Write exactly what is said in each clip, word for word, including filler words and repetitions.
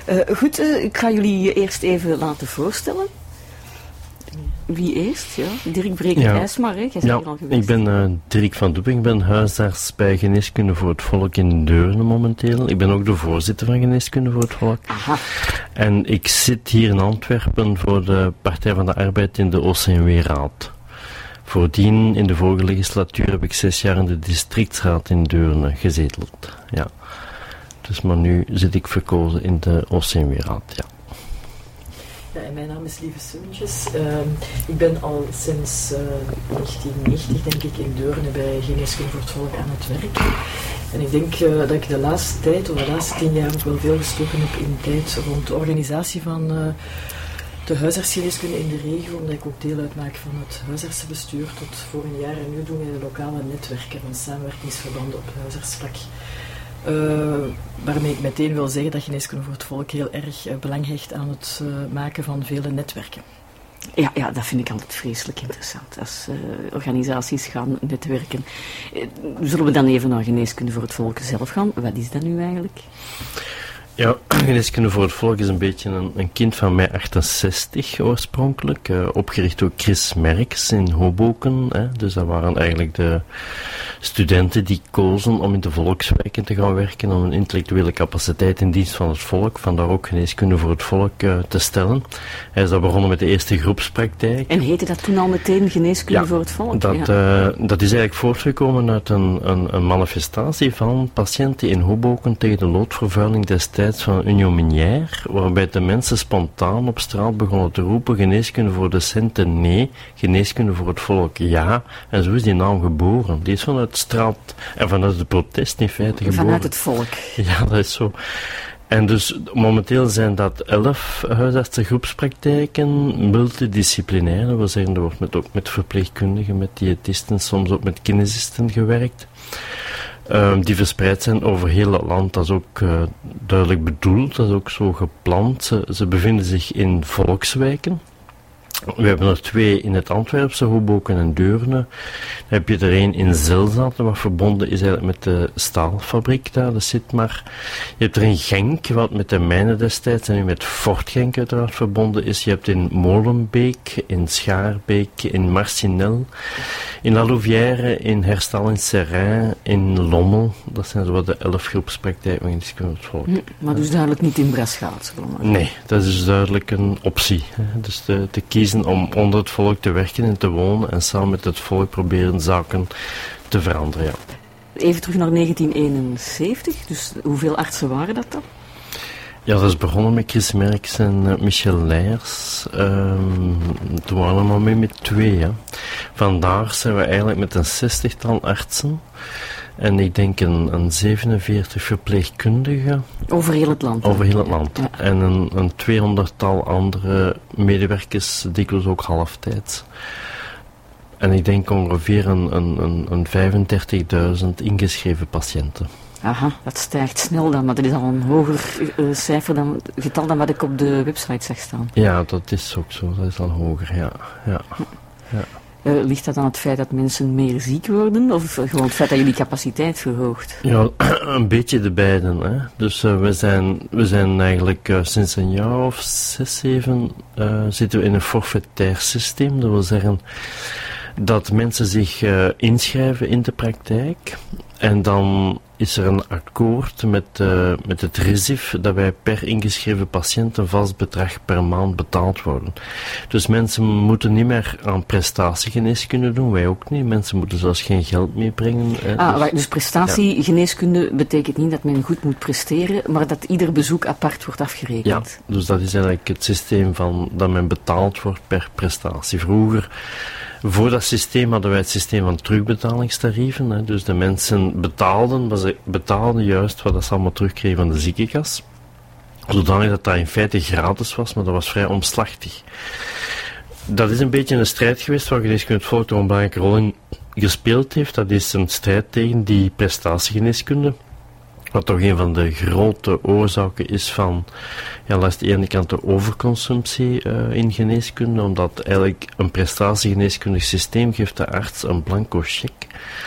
Uh, goed, uh, ik ga jullie je eerst even laten voorstellen. Wie eerst? Ja? Dirk Breker-Ijsmar, hè? Jij bent ja, hier al geweest. Ik ben uh, Dirk van Doep, ik ben huisarts bij Geneeskunde voor het Volk in Deurne momenteel. Ik ben ook de voorzitter van Geneeskunde voor het Volk. Aha. En ik zit hier in Antwerpen voor de Partij van de Arbeid in de O C M W-raad. Voordien, in de vorige legislatuur, heb ik zes jaar in de districtsraad in Deurne gezeteld. Ja. Dus, maar nu zit ik verkozen in de O C M W-raad, ja. Ja, en mijn naam is Lieve Seuntjes. Uh, ik ben al sinds uh, negentien negentig, denk ik, in Deurne bij Geneeskunde voor het Volk aan het werk. En ik denk uh, dat ik de laatste tijd, of de laatste tien jaar, ook wel veel gestoken heb in tijd rond de organisatie van uh, de huisartsgeneeskunde in de regio, omdat ik ook deel uitmaak van het huisartsenbestuur tot vorig jaar. En nu doen wij de lokale netwerken van samenwerkingsverbanden op huisartsvlak. Uh, waarmee ik meteen wil zeggen dat Geneeskunde voor het Volk heel erg uh, belang hecht aan het uh, maken van vele netwerken. Ja, ja, dat vind ik altijd vreselijk interessant, als uh, organisaties gaan netwerken. Uh, zullen we dan even naar Geneeskunde voor het Volk zelf gaan? Wat is dat nu eigenlijk? Ja, Geneeskunde voor het Volk is een beetje een, een kind van mei achtenzestig oorspronkelijk, uh, opgericht door Chris Merks in Hoboken. Hè. Dus dat waren eigenlijk de studenten die kozen om in de volkswijken te gaan werken, om een intellectuele capaciteit in dienst van het volk, vandaar ook Geneeskunde voor het Volk uh, te stellen. Hij is daar begonnen met de eerste groepspraktijk. En heette dat toen al meteen Geneeskunde ja, voor het Volk? Dat, ja, uh, dat is eigenlijk voortgekomen uit een, een, een manifestatie van patiënten in Hoboken tegen de loodvervuiling destijds van Union Minière, waarbij de mensen spontaan op straat begonnen te roepen: geneeskunde voor de centen nee, geneeskunde voor het volk ja. En zo is die naam geboren. Die is vanuit straat en vanuit de protest in feite geboren. Vanuit het volk. Ja, dat is zo. En dus momenteel zijn dat elf huisartsengroepspraktijken, multidisciplinair. Dat wil zeggen, er wordt met, ook met verpleegkundigen, met diëtisten, soms ook met kinesisten gewerkt. Uh, die verspreid zijn over heel het land. Dat is ook uh, duidelijk bedoeld, dat is ook zo gepland. Ze, ze bevinden zich in volkswijken. We hebben er twee in het Antwerpse, Hoboken en Deurne. Dan heb je er één in Zelzaten, wat verbonden is eigenlijk met de staalfabriek daar, de Sitmar. Je hebt er in Genk, wat met de mijnen destijds en nu met Fort Genk uiteraard verbonden is. Je hebt in Molenbeek, in Schaarbeek, in Marcinel, in La Louvière, in Herstal, in Serrain, in Lommel. Dat zijn zo wat de elf groepspraktijken van Geneeskunde voor het Volk. Hm, maar dus duidelijk niet in Braschaat? Nee, dat is duidelijk een optie. Hè. Dus te, te kiezen om onder het volk te werken en te wonen en samen met het volk proberen zaken te veranderen. Ja. Even terug naar negentien eenenzeventig, dus hoeveel artsen waren dat dan? Ja, dat is begonnen met Chris Merks en uh, Michel Leijers. Um, toen waren we maar mee met twee. Ja. Vandaag zijn we eigenlijk met een zestigtal artsen. En ik denk een, een zevenenveertig verpleegkundigen. Over heel het land? Over heel het land. Ja. En een, een tweehonderdtal andere medewerkers, dikwijls ook halftijds. En ik denk ongeveer een, een, een, een vijfendertigduizend ingeschreven patiënten. Aha, dat stijgt snel dan, maar dat is al een hoger uh, cijfer dan, getal dan wat ik op de website zag staan. Ja, dat is ook zo. Dat is al hoger, ja. ja. ja. Uh, ligt dat aan het feit dat mensen meer ziek worden, of gewoon het feit dat jullie capaciteit verhoogt? Ja, een beetje de beiden. Hè. Dus uh, we, zijn, we zijn eigenlijk uh, sinds een jaar of zes, zeven uh, zitten we in een forfaitair systeem. Dat wil zeggen dat mensen zich uh, inschrijven in de praktijk en dan is er een akkoord met, uh, met het R I S I F dat wij per ingeschreven patiënt een vast bedrag per maand betaald worden. Dus mensen moeten niet meer aan prestatiegeneeskunde doen, wij ook niet. Mensen moeten zelfs geen geld meebrengen. Hè. Ah, dus, dus prestatiegeneeskunde ja. betekent niet dat men goed moet presteren, maar dat ieder bezoek apart wordt afgerekend. Ja, dus dat is eigenlijk het systeem van dat men betaald wordt per prestatie. Vroeger Voor dat systeem hadden wij het systeem van terugbetalingstarieven. Hè. Dus de mensen betaalden, maar ze betaalden juist wat ze allemaal terugkregen van de ziekenkas. Zodanig dat dat in feite gratis was, maar dat was vrij omslachtig. Dat is een beetje een strijd geweest waar Geneeskunde het Volk er een belangrijke rol in gespeeld heeft. Dat is een strijd tegen die prestatiegeneeskunde. Wat toch een van de grote oorzaken is van, ja, langs de ene kant de overconsumptie uh, in geneeskunde, omdat eigenlijk een prestatiegeneeskundig systeem geeft de arts een blanco cheque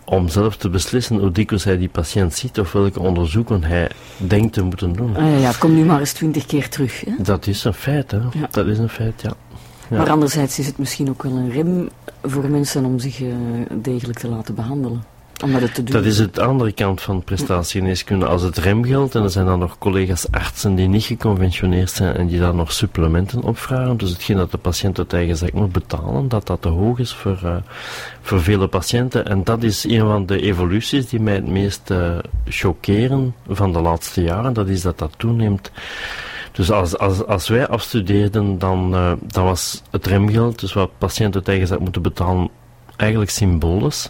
om zelf te beslissen hoe dikwijls hij die patiënt ziet of welke onderzoeken hij denkt te moeten doen. Ah, ja, kom nu maar eens twintig keer terug. Hè? Dat is een feit, hè. Ja. Dat is een feit, ja. Ja. Maar anderzijds is het misschien ook wel een rem voor mensen om zich uh, degelijk te laten behandelen. Om dat te doen. Dat is het andere kant van prestatiegeneeskunde. Als het rem geldt, en er zijn dan nog collega's artsen die niet geconventioneerd zijn en die daar nog supplementen op vragen, dus hetgeen dat de patiënt uit eigen zak moet betalen, dat dat te hoog is voor, uh, voor vele patiënten. En dat is een van de evoluties die mij het meest uh, chockeren van de laatste jaren. Dat is dat dat toeneemt. Dus als, als, als wij afstudeerden, dan, uh, dan was het remgeld, dus wat patiënten uit eigen zak moeten betalen, eigenlijk symbolisch.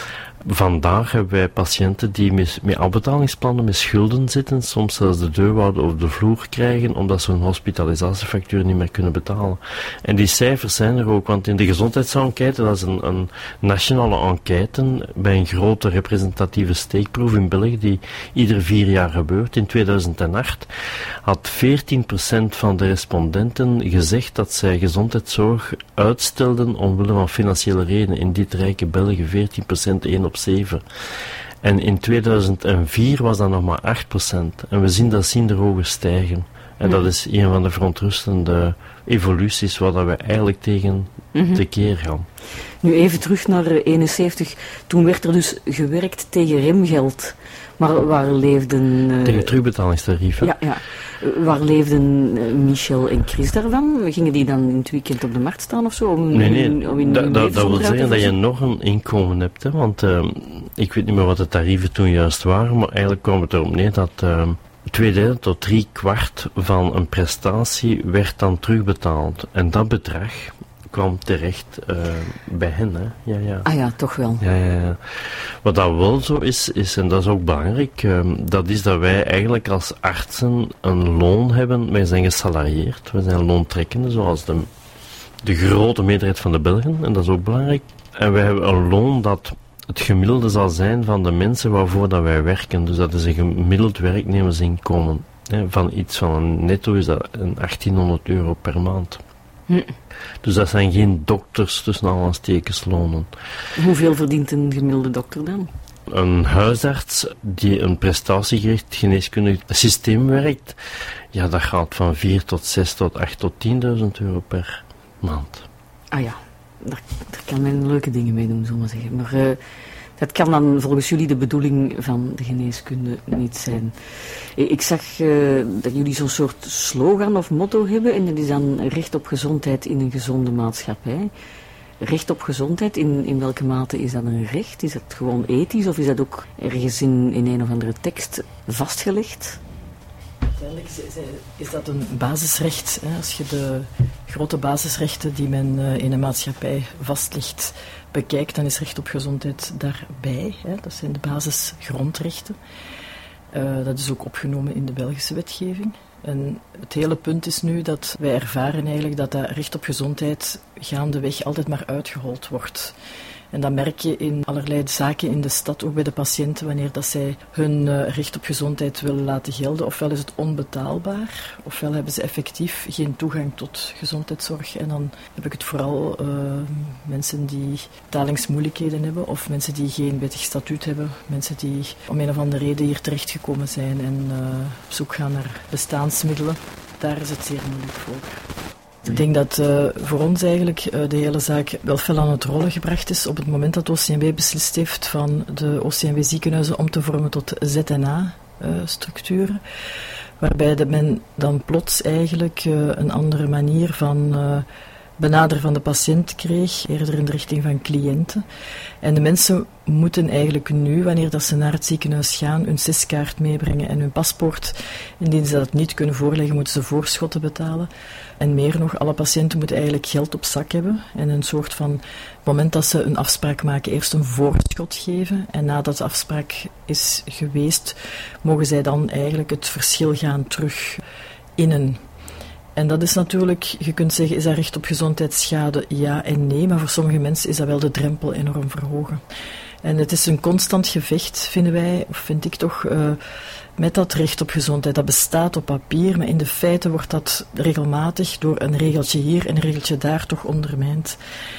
Vandaag hebben wij patiënten die met, met afbetalingsplannen, met schulden zitten, soms zelfs de deurwaarde op de vloer krijgen, omdat ze hun hospitalisatiefactuur niet meer kunnen betalen. En die cijfers zijn er ook, want in de gezondheidsenquête, dat is een, een nationale enquête bij een grote representatieve steekproef in België, die ieder vier jaar gebeurt. In tweeduizend acht had veertien procent van de respondenten gezegd dat zij gezondheidszorg uitstelden omwille van financiële redenen. In dit rijke België veertien procent, één op zeven. En in tweeduizend vier was dat nog maar acht procent. En we zien dat zienderogen stijgen. En dat is een van de verontrustende evoluties waar we eigenlijk tegen mm-hmm. tekeer gaan. Nu even terug naar eenenzeventig. Toen werd er dus gewerkt tegen remgeld. Maar waar leefden... Uh, tegen terugbetalingstarieven. Ja, ja. Waar leefden uh, Michel en Chris daarvan? Gingen die dan in het weekend op de markt staan of zo? Om, nee, nee. Om in da, da, dat wil zeggen dat je nog een inkomen hebt. Hè? Want uh, ik weet niet meer wat de tarieven toen juist waren, maar eigenlijk kwam het erop neer dat uh, twee derde tot drie kwart van een prestatie werd dan terugbetaald. En dat bedrag kwam terecht uh, bij hen, hè. Ja, ja. Ah ja, toch wel. Ja, ja, ja. Wat dat wel zo is, is, en dat is ook belangrijk, uh, dat is dat wij eigenlijk als artsen een loon hebben. Wij zijn gesalarieerd, wij zijn loontrekkende, zoals de, de grote meerderheid van de Belgen, en dat is ook belangrijk. En wij hebben een loon dat het gemiddelde zal zijn van de mensen waarvoor dat wij werken. Dus dat is een gemiddeld werknemersinkomen. Hè. Van iets van een netto is dat een achttienhonderd euro per maand. Hm. Dus dat zijn geen dokters tussen aanhalingstekens lonen. Hoeveel verdient een gemiddelde dokter dan? Een huisarts die een prestatiegericht geneeskundig systeem werkt, ja, dat gaat van vier tot zes tot acht tot tienduizend euro per maand. Ah ja, daar, daar kan men leuke dingen mee doen, zullen we zeggen. Maar uh, dat kan dan volgens jullie de bedoeling van de geneeskunde niet zijn. Ik zag uh, dat jullie zo'n soort slogan of motto hebben en dat is dan recht op gezondheid in een gezonde maatschappij. Recht op gezondheid, in, in welke mate is dat een recht? Is dat gewoon ethisch of is dat ook ergens in, in een of andere tekst vastgelegd? Uiteindelijk is dat een basisrecht. Hè? Als je de grote basisrechten die men in een maatschappij vastlegt bekijkt, dan is recht op gezondheid daarbij. Hè? Dat zijn de basisgrondrechten. Uh, dat is ook opgenomen in de Belgische wetgeving. En het hele punt is nu dat wij ervaren eigenlijk dat dat recht op gezondheid gaandeweg altijd maar uitgehold wordt. En dat merk je in allerlei zaken in de stad, ook bij de patiënten, wanneer dat zij hun uh, recht op gezondheid willen laten gelden. Ofwel is het onbetaalbaar, ofwel hebben ze effectief geen toegang tot gezondheidszorg. En dan heb ik het vooral uh, mensen die betalingsmoeilijkheden hebben, of mensen die geen wettig statuut hebben, mensen die om een of andere reden hier terechtgekomen zijn en uh, op zoek gaan naar bestaansmiddelen. Daar is het zeer moeilijk voor. Ik denk dat uh, voor ons eigenlijk uh, de hele zaak wel fel aan het rollen gebracht is op het moment dat O C M W beslist heeft van de O C M W ziekenhuizen om te vormen tot Z N A-structuren. Uh, waarbij de men dan plots eigenlijk uh, een andere manier van uh, benaderen van de patiënt kreeg, eerder in de richting van cliënten. En de mensen moeten eigenlijk nu, wanneer dat ze naar het ziekenhuis gaan, hun C I S-kaart meebrengen en hun paspoort. Indien ze dat niet kunnen voorleggen, moeten ze voorschotten betalen. En meer nog, alle patiënten moeten eigenlijk geld op zak hebben. En een soort van, op het moment dat ze een afspraak maken, eerst een voorschot geven. En nadat de afspraak is geweest, mogen zij dan eigenlijk het verschil gaan terug innen. En dat is natuurlijk, je kunt zeggen, is dat recht op gezondheidsschade? Ja en nee, maar voor sommige mensen is dat wel de drempel enorm verhogen. En het is een constant gevecht, vinden wij, of vind ik toch, uh, met dat recht op gezondheid. Dat bestaat op papier, maar in de feiten wordt dat regelmatig door een regeltje hier en een regeltje daar toch ondermijnd.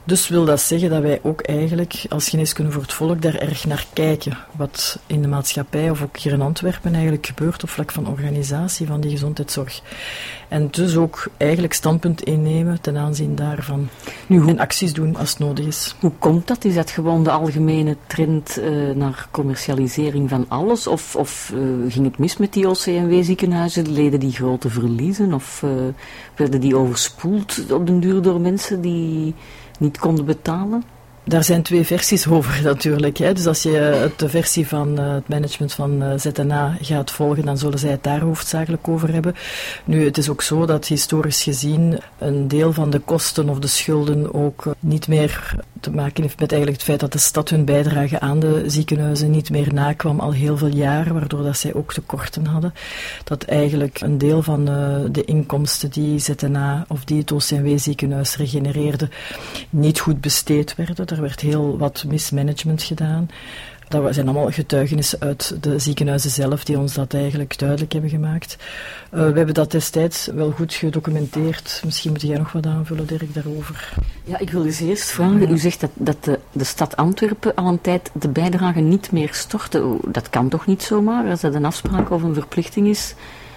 Dus wil dat zeggen dat wij ook eigenlijk als Geneeskunde voor het Volk daar erg naar kijken. Wat in de maatschappij of ook hier in Antwerpen eigenlijk gebeurt op vlak van organisatie van die gezondheidszorg. En dus ook eigenlijk standpunt innemen ten aanzien daarvan. Nu, hoe, en acties doen als het nodig is. Hoe komt dat? Is dat gewoon de algemene trend uh, naar commercialisering van alles? Of, of uh, ging het mis met die O C M W-ziekenhuizen? Leden die grote verliezen? Of uh, werden die overspoeld op den duur door mensen die niet konden betalen? Daar zijn twee versies over natuurlijk. Hè. Dus als je de versie van uh, het management van uh, Z N A gaat volgen, dan zullen zij het daar hoofdzakelijk over hebben. Nu, het is ook zo dat historisch gezien een deel van de kosten of de schulden ook uh, niet meer te maken heeft met eigenlijk het feit dat de stad hun bijdrage aan de ziekenhuizen niet meer nakwam al heel veel jaar, waardoor dat zij ook tekorten hadden. Dat eigenlijk een deel van uh, de inkomsten die Z N A of die het O C M W-ziekenhuis regenereerde niet goed besteed werden. Er werd heel wat mismanagement gedaan. Dat zijn allemaal getuigenissen uit de ziekenhuizen zelf die ons dat eigenlijk duidelijk hebben gemaakt. Uh, we hebben dat destijds wel goed gedocumenteerd. Misschien moet jij nog wat aanvullen, Dirk, daarover. Ja, ik wil dus eerst vragen. Ja. U zegt dat, dat de, de stad Antwerpen al een tijd de bijdrage niet meer stortte. Dat kan toch niet zomaar? Als dat een afspraak of een verplichting is,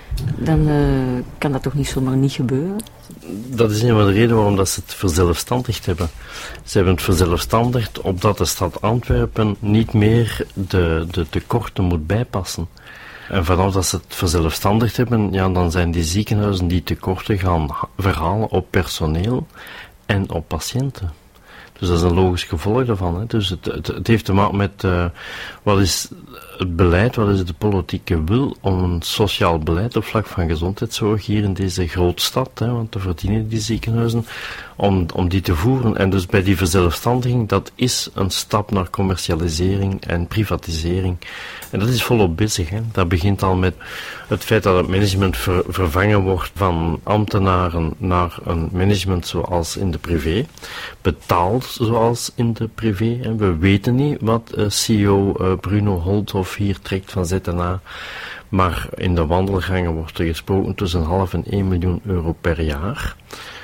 dan uh, kan dat toch niet zomaar niet gebeuren? Dat is een van de redenen waarom dat ze het verzelfstandigd hebben. Ze hebben het verzelfstandigd opdat de stad Antwerpen niet meer de, de tekorten moet bijpassen. En vanaf dat ze het verzelfstandigd hebben, ja, dan zijn die ziekenhuizen die tekorten gaan verhalen op personeel en op patiënten. Dus dat is een logisch gevolg daarvan. Hè. Dus het, het, het heeft te maken met uh, wat is het beleid, wat is de politieke wil om een sociaal beleid op vlak van gezondheidszorg hier in deze grootstad, hè, want te verdienen die ziekenhuizen, om, om die te voeren. En dus bij die verzelfstandiging, dat is een stap naar commercialisering en privatisering. En dat is volop bezig. Hè. Dat begint al met het feit dat het management ver, vervangen wordt van ambtenaren naar een management zoals in de privé, betaald zoals in de privé. En we weten niet wat uh, C E O uh, Bruno Holthoff hier trekt van Z N A, maar in de wandelgangen wordt er gesproken tussen een half en één miljoen euro per jaar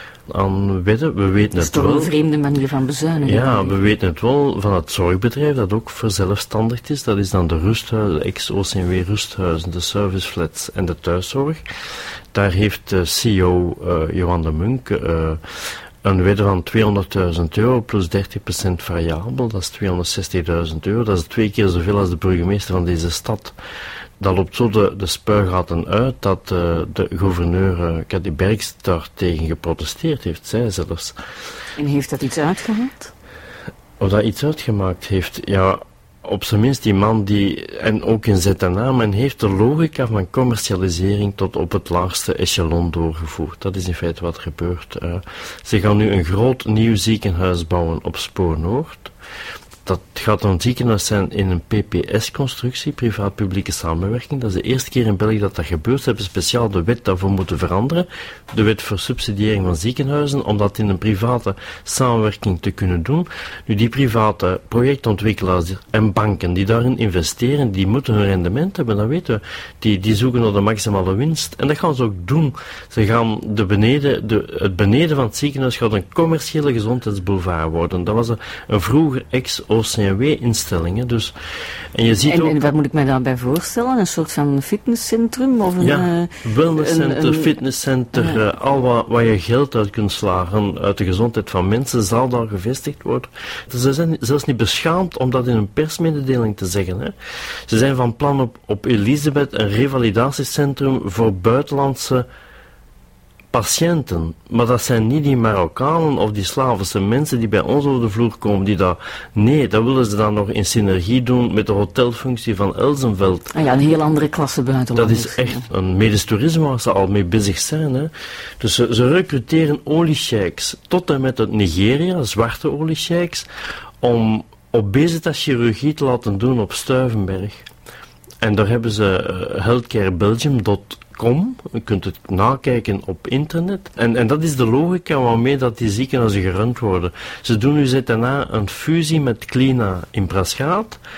aan wedden. We weten dat het wel. Dat is toch een vreemde manier van bezuinigen? Ja, we weten het wel van het zorgbedrijf dat ook verzelfstandigd is. Dat is dan de rusthuizen, de ex-O C M W-rusthuizen, de serviceflats en de thuiszorg. Daar heeft de C E O uh, Johan de Munk uh, een wedde van tweehonderdduizend euro plus dertig procent variabel. Dat is tweehonderdzestigduizend euro. Dat is twee keer zoveel als de burgemeester van deze stad. Dat loopt zo de, de spuigaten uit dat uh, de gouverneur uh, Cathy Berks daar tegen geprotesteerd heeft, zij zelfs. En heeft dat iets uitgemaakt? Of dat iets uitgemaakt heeft, ja, op zijn minst die man die, en ook in Z N A, men heeft de logica van commercialisering tot op het laagste echelon doorgevoerd. Dat is in feite wat gebeurt. Uh, ze gaan nu een groot nieuw ziekenhuis bouwen op Spoor Noord. Dat gaat een ziekenhuis zijn in een P P S-constructie, privaat-publieke samenwerking. Dat is de eerste keer in België dat dat gebeurt. Ze hebben speciaal de wet daarvoor moeten veranderen. De wet voor subsidiëring van ziekenhuizen, om dat in een private samenwerking te kunnen doen. Nu, die private projectontwikkelaars en banken die daarin investeren, die moeten hun rendement hebben, dat weten we. Die, die zoeken naar de maximale winst. En dat gaan ze ook doen. Ze gaan de beneden, de, het beneden van het ziekenhuis gaat een commerciële gezondheidsboulevard worden. Dat was een, een vroeger ex O C M W-instellingen. Dus, en je ziet en, ook... en wat moet ik mij daarbij voorstellen? Een soort van fitnesscentrum? Of een, ja, uh, wellnesscenter, een, fitnesscenter, uh, uh, al wat, wat je geld uit kunt slagen uit de gezondheid van mensen, zal daar gevestigd worden. Ze zijn zelfs niet beschaamd om dat in een persmededeling te zeggen. Hè. Ze zijn van plan op, op Elisabeth een revalidatiecentrum voor buitenlandse patiënten, maar dat zijn niet die Marokkanen of die Slavische mensen die bij ons over de vloer komen, die dat, nee, dat willen ze dan nog in synergie doen met de hotelfunctie van Elsenveld. Ah ja, een heel andere klasse buitenlanders. Dat is echt een medisch toerisme waar ze al mee bezig zijn. Hè. Dus ze, ze recruteren oliesheiks tot en met uit Nigeria, zwarte oliesheiks, om obesitaschirurgie te laten doen op Stuivenberg. En daar hebben ze uh, healthcarebelgium dot com, je kunt het nakijken op internet. En, en dat is de logica waarmee dat die ziekenhuizen gerund worden. Ze doen nu Z N A een fusie met Klina in Braschaat,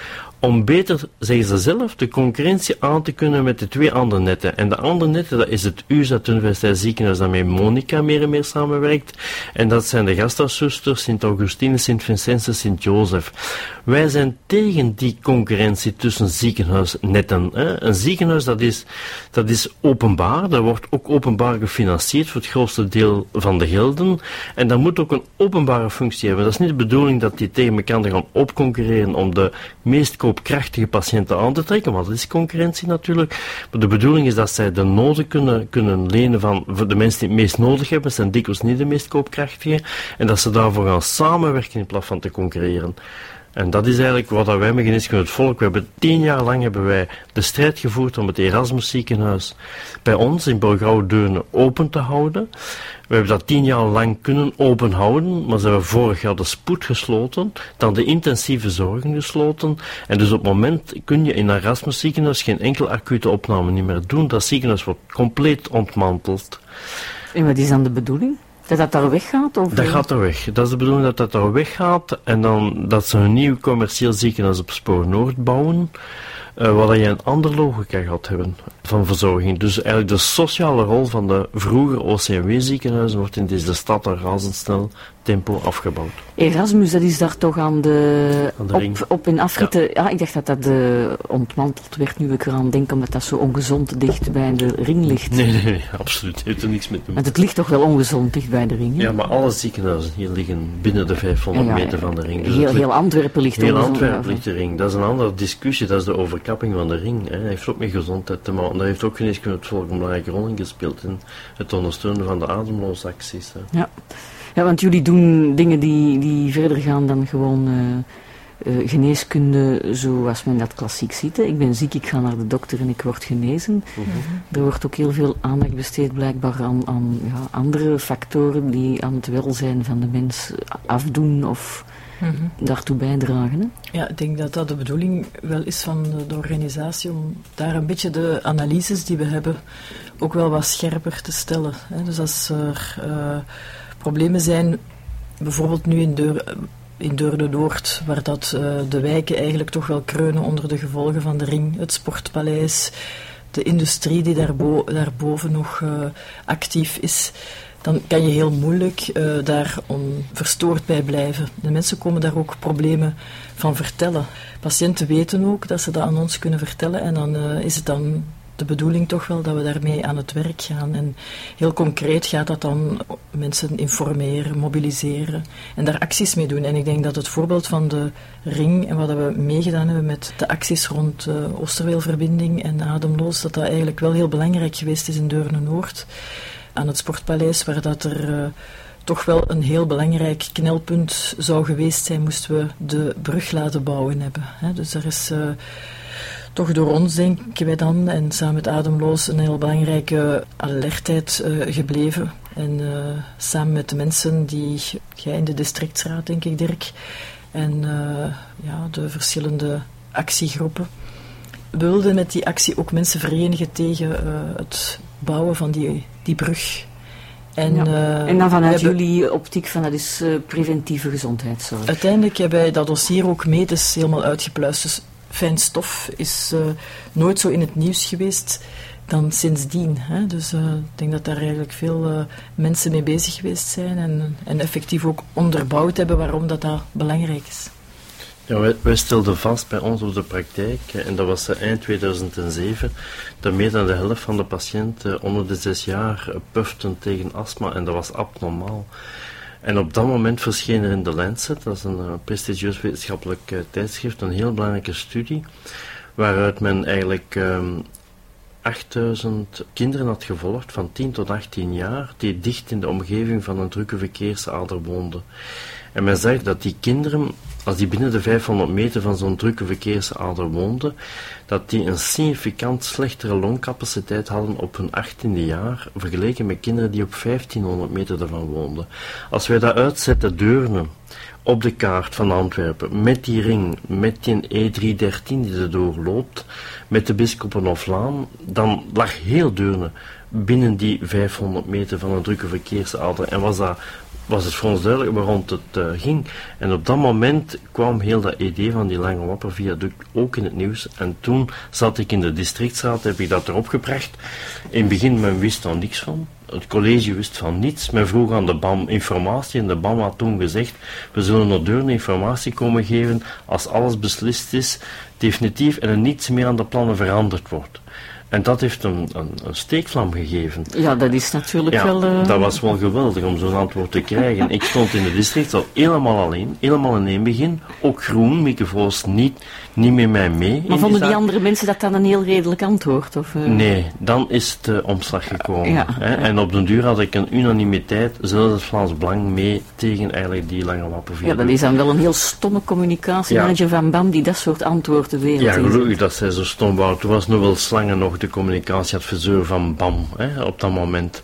om beter, zeggen ze zelf, de concurrentie aan te kunnen met de twee andere netten. En de andere netten, dat is het U Z, het Universitair Ziekenhuis, dat met Monica meer en meer samenwerkt. En dat zijn de Gasthuiszusters, Sint-Augustine, Sint-Vincentius, Sint-Jozef. Wij zijn tegen die concurrentie tussen ziekenhuisnetten. Hè. Een ziekenhuis, dat is, dat is openbaar, dat wordt ook openbaar gefinancierd voor het grootste deel van de gelden. En dat moet ook een openbare functie hebben. Dat is niet de bedoeling dat die tegen elkaar gaan opconcurreren om de meest koopkrachtige patiënten aan te trekken, want dat is concurrentie natuurlijk. Maar de bedoeling is dat zij de noden kunnen, kunnen lenen van voor de mensen die het meest nodig hebben, dat zijn dikwijls niet de meest koopkrachtige, en dat ze daarvoor gaan samenwerken in plaats van te concurreren. En dat is eigenlijk wat wij met Geneeskunde het Volk, we hebben tien jaar lang hebben wij de strijd gevoerd om het Erasmus ziekenhuis bij ons in Borgouw-Deurne open te houden. We hebben dat tien jaar lang kunnen open houden, maar ze hebben vorig jaar de spoed gesloten, dan de intensieve zorgen gesloten. En dus op het moment kun je in het Erasmus ziekenhuis geen enkel acute opname niet meer doen. Dat ziekenhuis wordt compleet ontmanteld. En wat is dan de bedoeling? Dat dat daar weggaat? Of dat gaat er weg. Dat is de bedoeling dat dat daar weggaat en dan dat ze een nieuw commercieel ziekenhuis op Spoor Noord bouwen, uh, waar je een andere logica gaat hebben van verzorging. Dus eigenlijk de sociale rol van de vroegere O C M W-ziekenhuizen wordt in deze stad een razendsnel tempo afgebouwd. Erasmus, dat is daar toch aan de, aan de op, op in afritten. Ja. ja, ik dacht dat dat uh, ontmanteld werd, nu ik eraan denk, omdat dat zo ongezond dicht bij de ring ligt. Nee, nee, nee, absoluut. Het heeft er niks mee te doen. Want het ligt toch wel ongezond dicht bij de ring, hè? Ja, maar alle ziekenhuizen hier liggen binnen de vijfhonderd ja, ja, meter van de ring. Dus heel, ligt, heel Antwerpen ligt Heel ongezond. Antwerpen ligt de ring. Dat is een andere discussie, dat is de overkapping van de ring. Hè. Dat heeft ook met gezondheid te maken. Daar heeft ook Geneeskunde het Volk een belangrijke rol in gespeeld in het ondersteunen van de ademloosacties. Hè. Ja. Ja, want jullie doen dingen die, die verder gaan dan gewoon uh, uh, geneeskunde zoals men dat klassiek ziet. Hè. Ik ben ziek, ik ga naar de dokter en ik word genezen. Mm-hmm. Er wordt ook heel veel aandacht besteed blijkbaar aan, aan ja, andere factoren die aan het welzijn van de mens afdoen of mm-hmm. daartoe bijdragen. Hè. Ja, ik denk dat dat de bedoeling wel is van de, de organisatie, om daar een beetje de analyses die we hebben ook wel wat scherper te stellen. Hè. Dus als er Uh, problemen zijn, bijvoorbeeld nu in, Deur, in Deurne-Noord, waar dat, uh, de wijken eigenlijk toch wel kreunen onder de gevolgen van de ring, het sportpaleis, de industrie die daarbo- daarboven nog uh, actief is, dan kan je heel moeilijk uh, daar onverstoord bij blijven. De mensen komen daar ook problemen van vertellen. Patiënten weten ook dat ze dat aan ons kunnen vertellen en dan uh, is het dan de bedoeling toch wel dat we daarmee aan het werk gaan. En heel concreet gaat dat dan mensen informeren, mobiliseren en daar acties mee doen. En ik denk dat het voorbeeld van de ring en wat we meegedaan hebben met de acties rond uh, Oosterweelverbinding en Ademloos, dat dat eigenlijk wel heel belangrijk geweest is in Deurne-Noord, aan het Sportpaleis, waar dat er Uh, toch wel een heel belangrijk knelpunt zou geweest zijn, moesten we de brug laten bouwen hebben. Hè. Dus er is Uh, toch door ons, denken wij dan, en samen met Ademloos, een heel belangrijke alertheid uh, gebleven. En uh, samen met de mensen die, jij in de districtsraad, denk ik, Dirk, en uh, ja, de verschillende actiegroepen, wilden met die actie ook mensen verenigen tegen uh, het bouwen van die, die brug. En, ja. uh, en dan vanuit hebben, jullie optiek van dat is uh, preventieve gezondheidszorg. Uiteindelijk hebben wij dat dossier ook mee, het is helemaal uitgepluist. Dus fijn stof is uh, nooit zo in het nieuws geweest dan sindsdien. Hè? Dus uh, ik denk dat daar eigenlijk veel uh, mensen mee bezig geweest zijn en, en effectief ook onderbouwd hebben waarom dat, dat belangrijk is. Ja, wij, wij stelden vast bij ons op de praktijk, en dat was eind tweeduizend zeven, dat meer dan de helft van de patiënten onder de zes jaar puften tegen astma, en dat was abnormaal. En op dat moment verscheen er in The Lancet, dat is een uh, prestigieus wetenschappelijk uh, tijdschrift, een heel belangrijke studie, waaruit men eigenlijk um, achtduizend kinderen had gevolgd van tien tot achttien jaar, die dicht in de omgeving van een drukke verkeersader woonden. En men zag dat die kinderen, als die binnen de vijfhonderd meter van zo'n drukke verkeersader woonden, dat die een significant slechtere longcapaciteit hadden op hun achttiende jaar, vergeleken met kinderen die op vijftienhonderd meter ervan woonden. Als wij dat uitzetten, Deurne, op de kaart van Antwerpen, met die ring, met die E driehonderddertien die er doorloopt, met de Bisschoppenhoflaan, dan lag heel Deurne binnen die vijfhonderd meter van een drukke verkeersader. En was, dat, was het voor ons duidelijk waar rond het uh, ging. En op dat moment kwam heel dat idee van die Lange Wapperviaduct ook in het nieuws. En toen zat ik in de districtsraad, heb ik dat erop gebracht. In het begin, men wist er niks van. Het college wist van niets. Men vroeg aan de B A M informatie en de B A M had toen gezegd, we zullen nog deurne informatie komen geven als alles beslist is, definitief, en er niets meer aan de plannen veranderd wordt. En dat heeft een, een, een steekvlam gegeven. Ja, dat is natuurlijk ja, wel... Uh... dat was wel geweldig om zo'n antwoord te krijgen. Ik stond in de district al helemaal alleen, helemaal in één begin. Ook groen, Mieke Vos niet, niet met mij mee. Maar vonden die, die andere mensen dat dan een heel redelijk antwoord? Of, uh... Nee, dan is de uh, omslag gekomen. Ja, hè? Ja. En op den duur had ik een unanimiteit, zelfs het Vlaams Belang, mee tegen eigenlijk die Lange Wapperviaduct. Ja, dat is dan wel een heel stomme communicatiemanager ja. van B A M die dat soort antwoorden wereld Ja, gelukkig dat zij zo stom wou. Toen was nog wel Slangen nog de communicatieadviseur van B A M hè, op dat moment.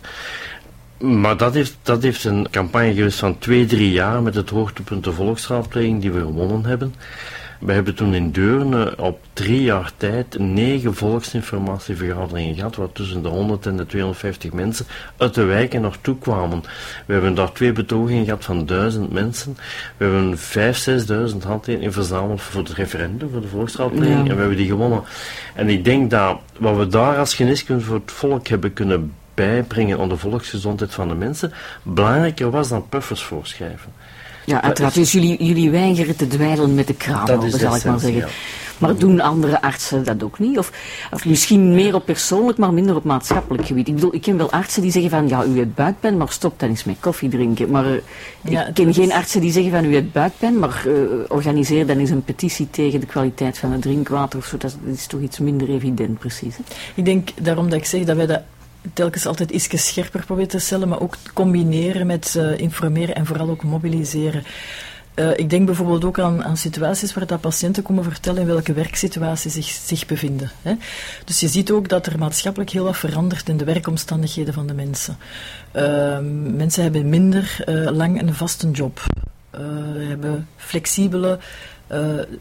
Maar dat heeft, dat heeft een campagne geweest van twee, drie jaar met het hoogtepunt de volksraadpleging die we gewonnen hebben. We hebben toen in Deurne op drie jaar tijd negen volksinformatievergaderingen gehad, waar tussen de honderd en de tweehonderdvijftig mensen uit de wijken naartoe kwamen. We hebben daar twee betogingen gehad van duizend mensen. We hebben vijf, zesduizend handtekeningen verzameld voor het referendum, voor de volksraadpleging, ja. En we hebben die gewonnen. En ik denk dat wat we daar als geneeskunde voor het volk hebben kunnen bijbrengen aan de volksgezondheid van de mensen, belangrijker was dan puffers voorschrijven. Ja, uiteraard. Dus jullie, jullie weigeren te dweilen met de kraan, dat is zal ik maar zeggen. Ja. Maar doen andere artsen dat ook niet? Of, of misschien meer op persoonlijk, maar minder op maatschappelijk gebied? Ik bedoel, ik ken wel artsen die zeggen van, ja, u hebt buikpijn, maar stop dan eens met koffie drinken. Maar uh, ja, ik ken is... geen artsen die zeggen van, u hebt buikpijn, maar uh, organiseer dan eens een petitie tegen de kwaliteit van het drinkwater of zo. Dat is toch iets minder evident, precies. Hè? Ik denk daarom dat ik zeg dat wij dat telkens altijd iets scherper proberen te stellen, maar ook combineren met uh, informeren en vooral ook mobiliseren. Uh, ik denk bijvoorbeeld ook aan, aan situaties waar dat patiënten komen vertellen in welke werksituatie zich, zich bevinden. Hè. Dus je ziet ook dat er maatschappelijk heel wat verandert in de werkomstandigheden van de mensen. Uh, mensen hebben minder uh, lang een vaste job. Uh, hebben flexibele uh,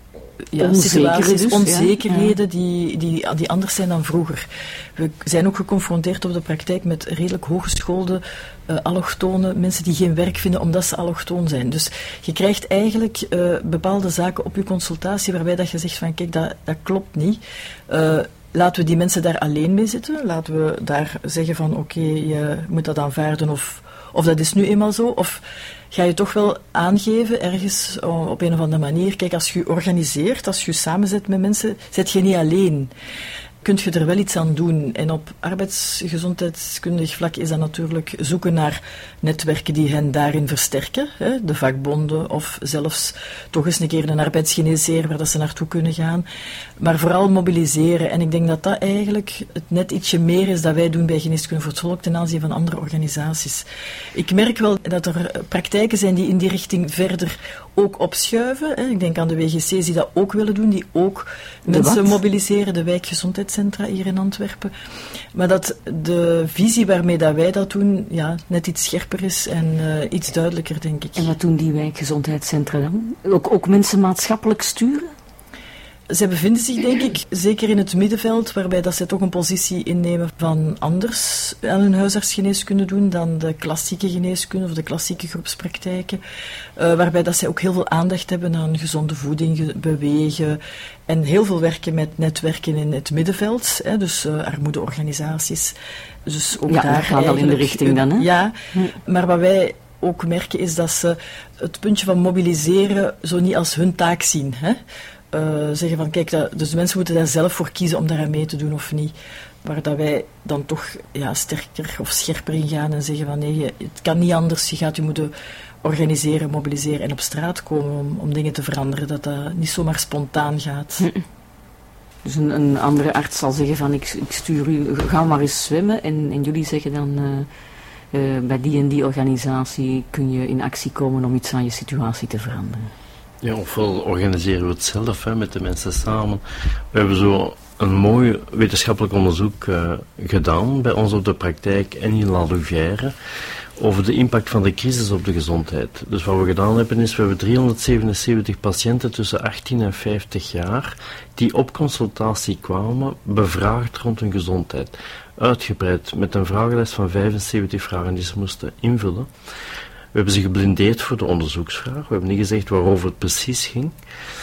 ja, situaties, dus, onzekerheden ja. die, die, die anders zijn dan vroeger. We zijn ook geconfronteerd op de praktijk met redelijk hooggeschoolde uh, allochtonen, mensen die geen werk vinden omdat ze allochtoon zijn. Dus je krijgt eigenlijk uh, bepaalde zaken op je consultatie waarbij dat je zegt van kijk, dat, dat klopt niet. Uh, Laten we die mensen daar alleen mee zitten. Laten we daar zeggen van oké, okay, je moet dat aanvaarden of, of dat is nu eenmaal zo. Of ga je toch wel aangeven ergens op een of andere manier. Kijk, als je organiseert, als je samenzet met mensen, zit je niet alleen. Kunt je er wel iets aan doen. En op arbeidsgezondheidskundig vlak is dat natuurlijk zoeken naar netwerken die hen daarin versterken. Hè, de vakbonden of zelfs toch eens een keer een arbeidsgeneesheer waar dat ze naartoe kunnen gaan. Maar vooral mobiliseren. En ik denk dat dat eigenlijk het net ietsje meer is dat wij doen bij Geneeskunde voor het Volk ten aanzien van andere organisaties. Ik merk wel dat er praktijken zijn die in die richting verder ook opschuiven. Hè. Ik denk aan de W G C's die dat ook willen doen, die ook de mensen wat? mobiliseren, de wijkgezondheidscentra hier in Antwerpen. Maar dat de visie waarmee dat wij dat doen, ja, net iets scherper is en uh, iets duidelijker, denk ik. En wat doen die wijkgezondheidscentra dan? Ook, ook mensen maatschappelijk sturen? Zij bevinden zich, denk ik, zeker in het middenveld, waarbij dat zij toch een positie innemen van anders aan hun huisartsgeneeskunde doen dan de klassieke geneeskunde of de klassieke groepspraktijken. Uh, waarbij dat zij ook heel veel aandacht hebben aan gezonde voeding, bewegen en heel veel werken met netwerken in het middenveld, hè, dus uh, armoedeorganisaties. Dus ook ja, daar dat gaat al in de richting dan, hè? Ja, maar wat wij ook merken is dat ze het puntje van mobiliseren zo niet als hun taak zien, hè. Uh, zeggen van kijk, dat, dus de mensen moeten daar zelf voor kiezen om daaraan mee te doen of niet. Waar dat wij dan toch ja, sterker of scherper in gaan en zeggen van nee, het kan niet anders, je gaat je moeten organiseren, mobiliseren en op straat komen om, om dingen te veranderen, dat dat niet zomaar spontaan gaat. Dus een, een andere arts zal zeggen van ik, ik stuur u, ga maar eens zwemmen en, en jullie zeggen dan uh, uh, bij die en die organisatie kun je in actie komen om iets aan je situatie te veranderen. Ja, ofwel organiseren we het zelf hè, met de mensen samen. We hebben zo een mooi wetenschappelijk onderzoek uh, gedaan bij ons op de praktijk en in La Louvière over de impact van de crisis op de gezondheid. Dus wat we gedaan hebben is, we hebben driehonderdzevenenzeventig patiënten tussen achttien en vijftig jaar die op consultatie kwamen, bevraagd rond hun gezondheid. uitgebreid met een vragenlijst van vijfenzeventig vragen die ze moesten invullen. We hebben ze geblindeerd voor de onderzoeksvraag. We hebben niet gezegd waarover het precies ging.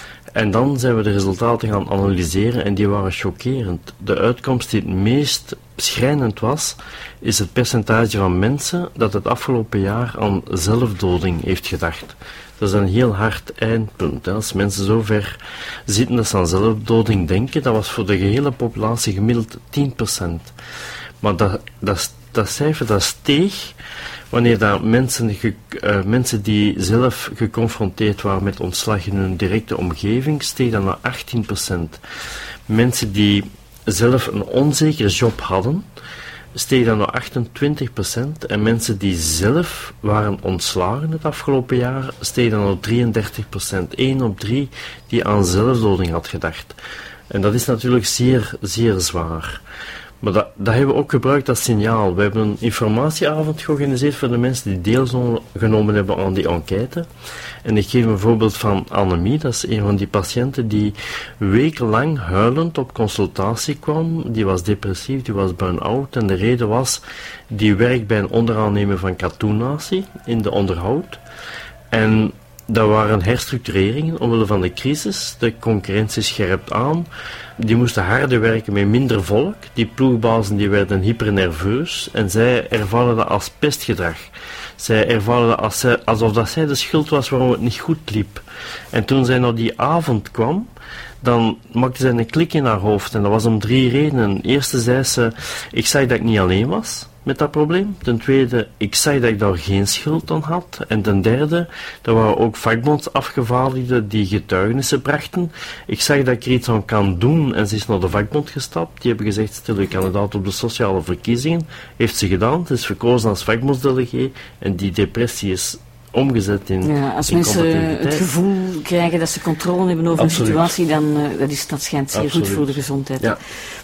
En dan zijn we de resultaten gaan analyseren en die waren chockerend. De uitkomst die het meest schrijnend was, is het percentage van mensen dat het afgelopen jaar aan zelfdoding heeft gedacht. Dat is een heel hard eindpunt. Hè. Als mensen zo ver zitten dat ze aan zelfdoding denken, dat was voor de gehele populatie gemiddeld tien procent. Maar dat, dat, dat cijfer dat steeg wanneer dat mensen, ge, uh, mensen die zelf geconfronteerd waren met ontslag in hun directe omgeving, steeg dan naar achttien procent. Mensen die zelf een onzekere job hadden, steeg dan naar achtentwintig procent. En mensen die zelf waren ontslagen het afgelopen jaar, steeg dan naar drieëndertig procent. één op drie die aan zelfdoding had gedacht. En dat is natuurlijk zeer, zeer zwaar. Maar dat, dat hebben we ook gebruikt als signaal. We hebben een informatieavond georganiseerd voor de mensen die deelgenomen hebben aan die enquête. En ik geef een voorbeeld van Annemie, dat is een van die patiënten die wekenlang huilend op consultatie kwam. Die was depressief, die was burn-out en de reden was, die werkt bij een onderaannemer van Katoenatie in de onderhoud. En dat waren herstructureringen omwille van de crisis. De concurrentie scherpt aan. Die moesten harder werken met minder volk. Die ploegbazen die werden hypernerveus en zij ervaren dat als pestgedrag. Zij ervaren dat als zij, alsof dat zij de schuld was waarom het niet goed liep. En toen zij naar die avond kwam, dan maakte zij een klik in haar hoofd. En dat was om drie redenen. Eerste zei ze, ik zag dat ik niet alleen was met dat probleem. Ten tweede, ik zag dat ik daar geen schuld aan had. En ten derde, er waren ook vakbondsafgevaardigden die getuigenissen brachten. Ik zag dat ik er iets aan kan doen en ze is naar de vakbond gestapt. Die hebben gezegd, stel je kandidaat op de sociale verkiezingen. Heeft ze gedaan, het is verkozen als vakbondsdelegé en die depressie is omgezet in ja, als in mensen het gevoel krijgen dat ze controle hebben over Absoluut. een situatie, dan uh, dat, is, dat schijnt zeer Absoluut. goed voor de gezondheid. Ja.